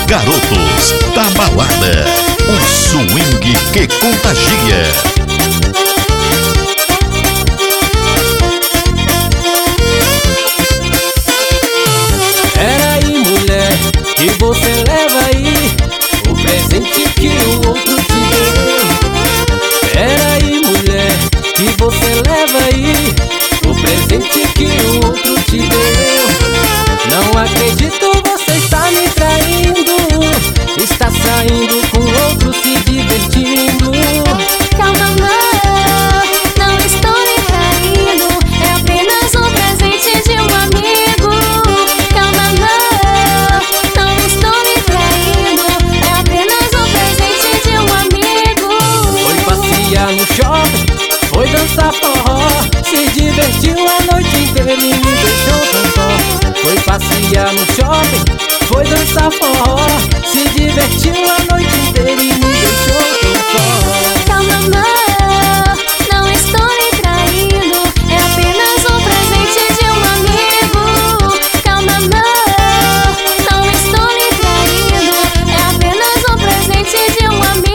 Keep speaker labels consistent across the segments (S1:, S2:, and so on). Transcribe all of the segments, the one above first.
S1: Garotos da Balada, o swing que contagia.
S2: Peraí, mulher, que você leva aí o presente que o outro te deu. Peraí, mulher, que você leva aí o presente que o outro te deu. Não acredito, você está me traindo, está saindo com outro, se divertindo.
S3: Calma, não estou lhe traindo, é apenas um presente de um amigo. Calma, não estou lhe traindo, é apenas um presente de um amigo.
S2: Foi passear no shopping, foi dançar forró, se divertiu a noite inteira e me deixou tão só. Foi passear no shopping, foi dançar forró, se divertiu a noite inteira e me deixou tão só.
S3: Calma, não estou lhe traindo, é apenas um presente de um amigo. Calma, não estou lhe traindo, é apenas um presente de um amigo.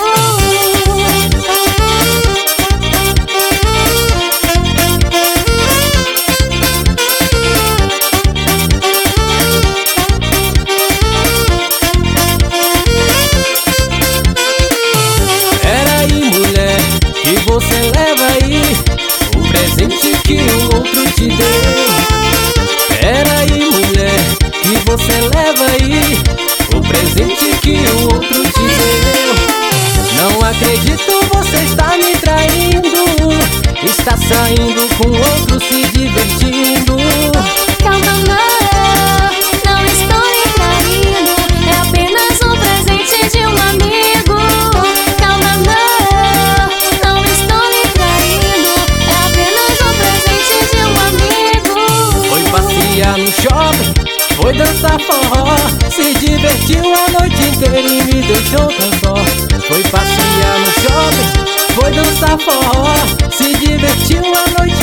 S2: Que você leva aí o presente que o outro te deu. Peraí, mulher, que você leva aí o presente que o outro te deu. Não acredito, você está me traindo, está saindo com outro, se divertindo.
S3: Calma, não estou lhe traindo, é apenas um presente de um amigo. Calma, não estou lhe traindo, é apenas um presente de um amigo.
S2: Foi passear no shopping, foi dançar forró, se divertiu a noite inteira e me deixou tão só. Foi passear no shopping, foi dançar forró, se divertiu a noite